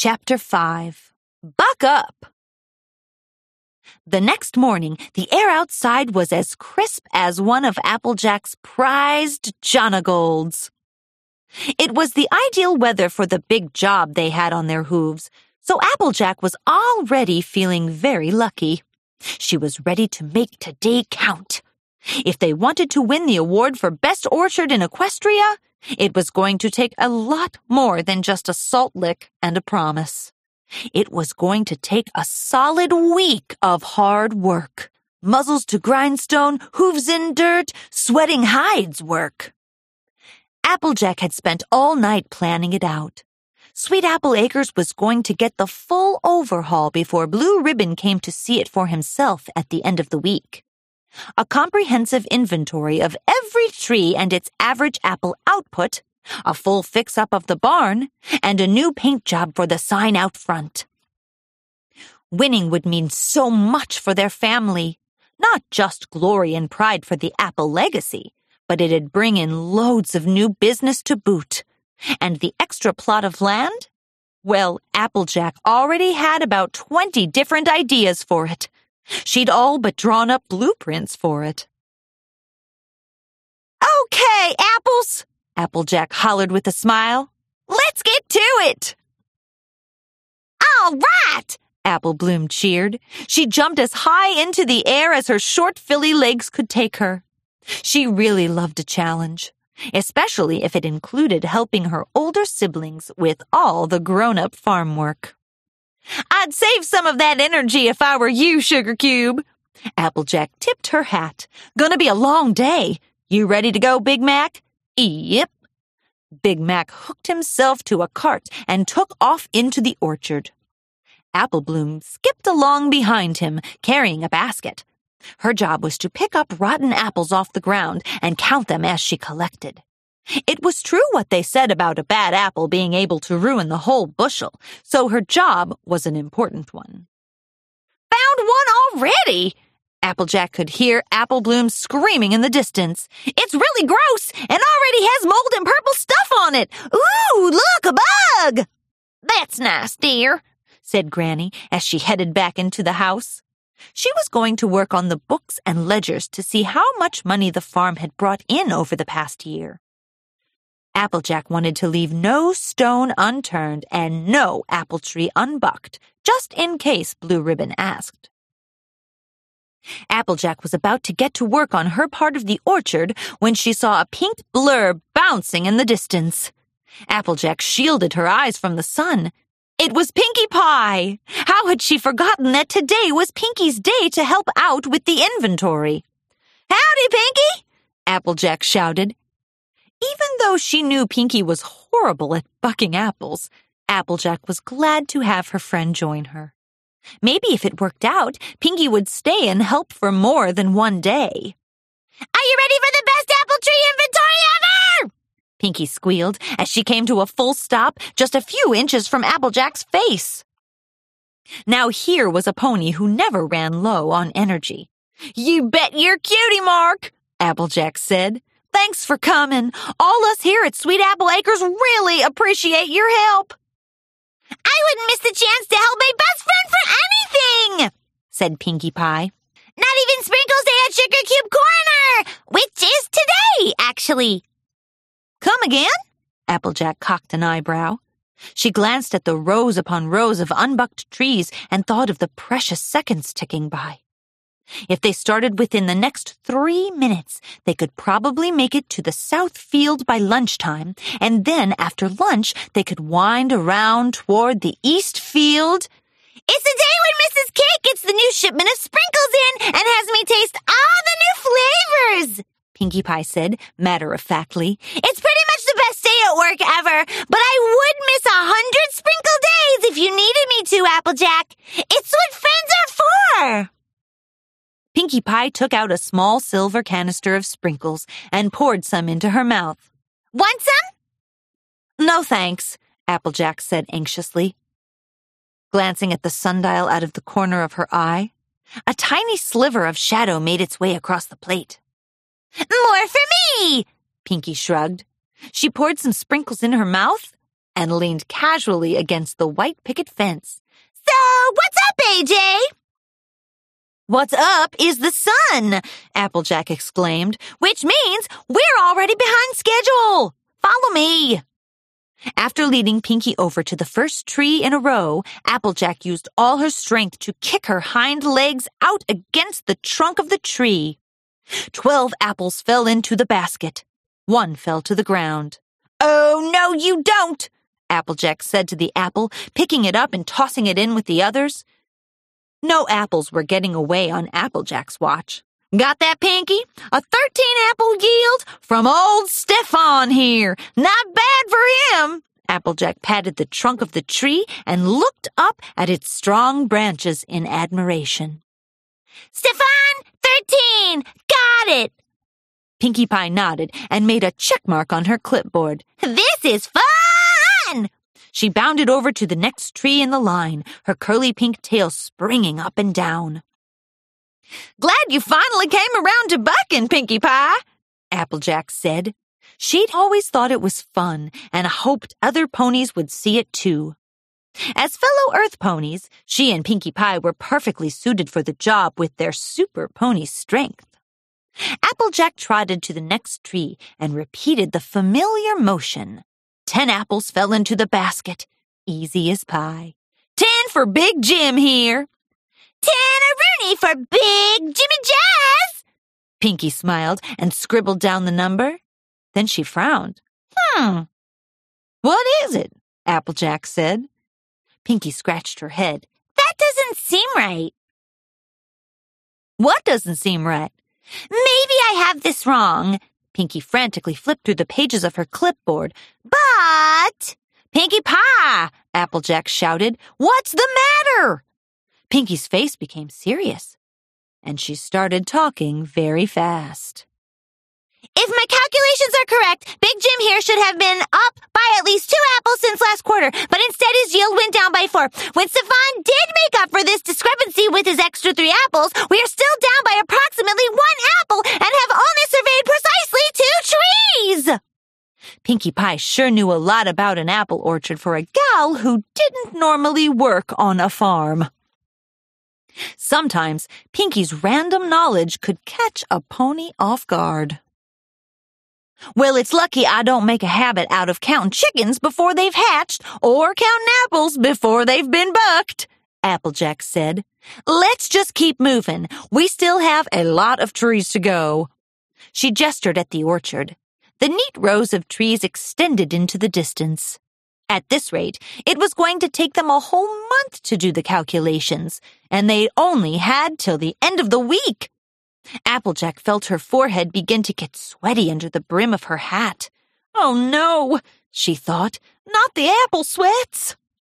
Chapter 5. Buck Up! The next morning, the air outside was as crisp as one of Applejack's prized Jonagolds. It was the ideal weather for the big job they had on their hooves, so Applejack was already feeling very lucky. She was ready to make today count. If they wanted to win the award for Best Orchard in Equestria, it was going to take a lot more than just a salt lick and a promise. It was going to take a solid week of hard work. Muzzles to grindstone, hooves in dirt, sweating hides work. Applejack had spent all night planning it out. Sweet Apple Acres was going to get the full overhaul before Blue Ribbon came to see it for himself at the end of the week. A comprehensive inventory of every tree and its average apple output, a full fix-up of the barn, and a new paint job for the sign out front. Winning would mean so much for their family, not just glory and pride for the Apple legacy, but it'd bring in loads of new business to boot. And the extra plot of land? Well, Applejack already had about 20 different ideas for it. She'd all but drawn up blueprints for it. "Okay, Apples," Applejack hollered with a smile. "Let's get to it." "All right," Apple Bloom cheered. She jumped as high into the air as her short filly legs could take her. She really loved a challenge, especially if it included helping her older siblings with all the grown-up farm work. "I'd save some of that energy if I were you, Sugar Cube." Applejack tipped her hat. "Gonna be a long day. You ready to go, Big Mac?" "Yep." Big Mac hooked himself to a cart and took off into the orchard. Apple Bloom skipped along behind him, carrying a basket. Her job was to pick up rotten apples off the ground and count them as she collected. It was true what they said about a bad apple being able to ruin the whole bushel, so her job was an important one. "Found one already!" Applejack could hear Apple Bloom screaming in the distance. "It's really gross and already has mold and purple stuff on it. Ooh, look, a bug!" "That's nice, dear," said Granny as she headed back into the house. She was going to work on the books and ledgers to see how much money the farm had brought in over the past year. Applejack wanted to leave no stone unturned and no apple tree unbucked, just in case Blue Ribbon asked. Applejack was about to get to work on her part of the orchard when she saw a pink blur bouncing in the distance. Applejack shielded her eyes from the sun. It was Pinkie Pie! How had she forgotten that today was Pinkie's day to help out with the inventory? "Howdy, Pinkie!" Applejack shouted. Even though she knew Pinkie was horrible at bucking apples, Applejack was glad to have her friend join her. Maybe if it worked out, Pinkie would stay and help for more than one day. "Are you ready for the best apple tree inventory ever?" Pinkie squealed as she came to a full stop just a few inches from Applejack's face. Now here was a pony who never ran low on energy. "You bet you're cutie mark," Applejack said. "Thanks for coming. All us here at Sweet Apple Acres really appreciate your help." "I wouldn't miss the chance to help my best friend for anything," said Pinkie Pie. "Not even Sprinkles Day at Sugar Cube Corner, which is today, actually." "Come again?" Applejack cocked an eyebrow. She glanced at the rows upon rows of unbucked trees and thought of the precious seconds ticking by. If they started within the next 3 minutes, they could probably make it to the south field by lunchtime, and then after lunch, they could wind around toward the east field. "It's the day when Mrs. Cake gets the new shipment of sprinkles in and has me taste all the new flavors," Pinkie Pie said, matter-of-factly. "It's pretty much the best day at work ever, but I would miss 100 sprinkle days if you needed me to, Applejack. It's what friends are for." Pinkie Pie took out a small silver canister of sprinkles and poured some into her mouth. "Want some?" "No, thanks," Applejack said anxiously. Glancing at the sundial out of the corner of her eye, a tiny sliver of shadow made its way across the plate. "More for me!" Pinkie shrugged. She poured some sprinkles in her mouth. and leaned casually against the white picket fence. "So, what's up, AJ?" "What's up is the sun," Applejack exclaimed, "which means we're already behind schedule. Follow me." After leading Pinky over to the first tree in a row, Applejack used all her strength to kick her hind legs out against the trunk of the tree. 12 apples fell into the basket. 1 fell to the ground. "Oh, no, you don't," Applejack said to the apple, picking it up and tossing it in with the others. No apples were getting away on Applejack's watch. "Got that, Pinky? A 13-apple yield from old Stefan here. Not bad for him." Applejack patted the trunk of the tree and looked up at its strong branches in admiration. "Stefan, 13! Got it!" Pinkie Pie nodded and made a check mark on her clipboard. "This is fun!" She bounded over to the next tree in the line, her curly pink tail springing up and down. "Glad you finally came around to bucking, Pinkie Pie," Applejack said. She'd always thought it was fun and hoped other ponies would see it too. As fellow Earth ponies, she and Pinkie Pie were perfectly suited for the job with their super pony strength. Applejack trotted to the next tree and repeated the familiar motion. 10 apples fell into the basket, easy as pie. 10 for Big Jim here. 10-a-rooney for Big Jimmy Jazz! Pinky smiled and scribbled down the number. Then she frowned. "What is it?" Applejack said. Pinky scratched her head. "That doesn't seem right." "What doesn't seem right?" "Maybe I have this wrong." Pinky frantically flipped through the pages of her clipboard. "But—" "Pinkie Pie!" Applejack shouted. "What's the matter?" Pinky's face became serious, and she started talking very fast. "If my calculations are correct, Big Jim here should have been up by at least 2 apples since last quarter, but instead his yield went down by 4. When Stefan did make up for this discrepancy with his extra 3 apples, we are still down by approximately 1 apple and have only surveyed precisely 2 trees!" Pinkie Pie sure knew a lot about an apple orchard for a gal who didn't normally work on a farm. Sometimes Pinky's random knowledge could catch a pony off guard. "Well, it's lucky I don't make a habit out of counting chickens before they've hatched or counting apples before they've been bucked," Applejack said. "Let's just keep moving. We still have a lot of trees to go." She gestured at the orchard. The neat rows of trees extended into the distance. At this rate, it was going to take them a whole month to do the calculations, and they only had till the end of the week. Applejack felt her forehead begin to get sweaty under the brim of her hat. "Oh no," she thought, "not the apple sweats."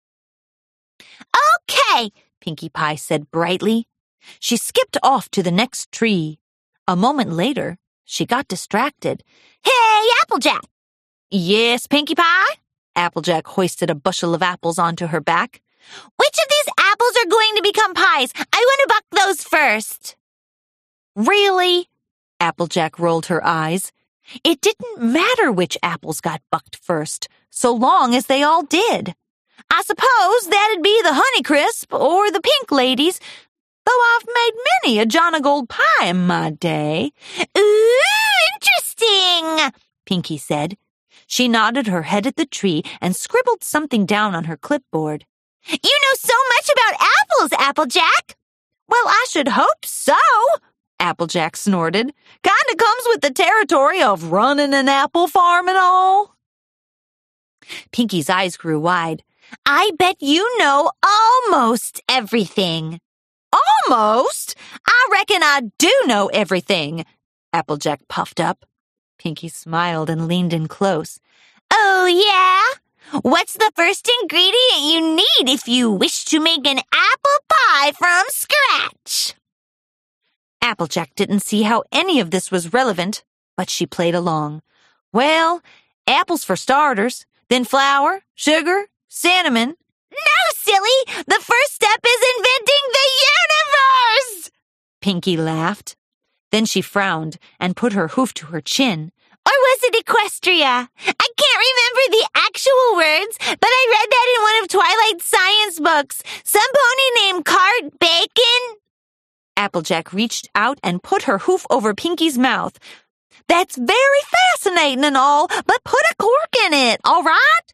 "Okay," Pinkie Pie said brightly. She skipped off to the next tree. A moment later, she got distracted. "Hey, Applejack!" "Yes, Pinkie Pie?" Applejack hoisted a bushel of apples onto her back. "Which of these apples are going to become pies? I want to buck those first." "Really?" Applejack rolled her eyes. It didn't matter which apples got bucked first, so long as they all did. "I suppose that'd be the Honeycrisp or the Pink Ladies, though I've made many a Jonagold pie in my day." "Ooh, interesting," Pinky said. She nodded her head at the tree and scribbled something down on her clipboard. "You know so much about apples, Applejack." "Well, I should hope so," Applejack snorted. "Kinda comes with the territory of running an apple farm and all." Pinky's eyes grew wide. "I bet you know almost everything." "Almost? I reckon I do know everything," Applejack puffed up. Pinky smiled and leaned in close. "Oh, yeah? What's the first ingredient you need if you wish to make an apple pie from scratch?" Applejack didn't see how any of this was relevant, but she played along. "Well, apples for starters, then flour, sugar, cinnamon." "No, silly! The first step is inventing the universe!" Pinky laughed. Then she frowned and put her hoof to her chin. "Or was it Equestria? I can't remember the actual words, but I read that in one of Twilight's science books. Some pony named Cart Bacon. Applejack reached out and put her hoof over Pinky's mouth. That's very fascinating and all, but put a cork in it, all right?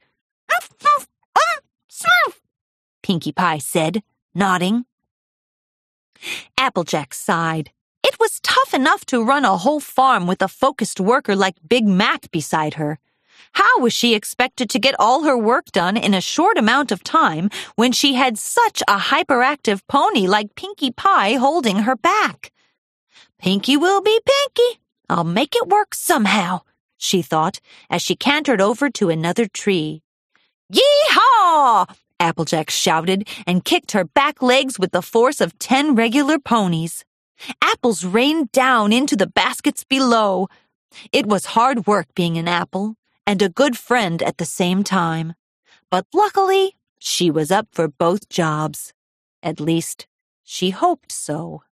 Pinkie Pie said, nodding. Applejack sighed. It was tough enough to run a whole farm with a focused worker like Big Mac beside her. How was she expected to get all her work done in a short amount of time when she had such a hyperactive pony like Pinkie Pie holding her back? Pinky will be Pinky. I'll make it work somehow, she thought as she cantered over to another tree. Yee-haw! Applejack shouted and kicked her back legs with the force of 10 regular ponies. Apples rained down into the baskets below. It was hard work being an apple, and a good friend at the same time. But luckily, she was up for both jobs. At least, she hoped so.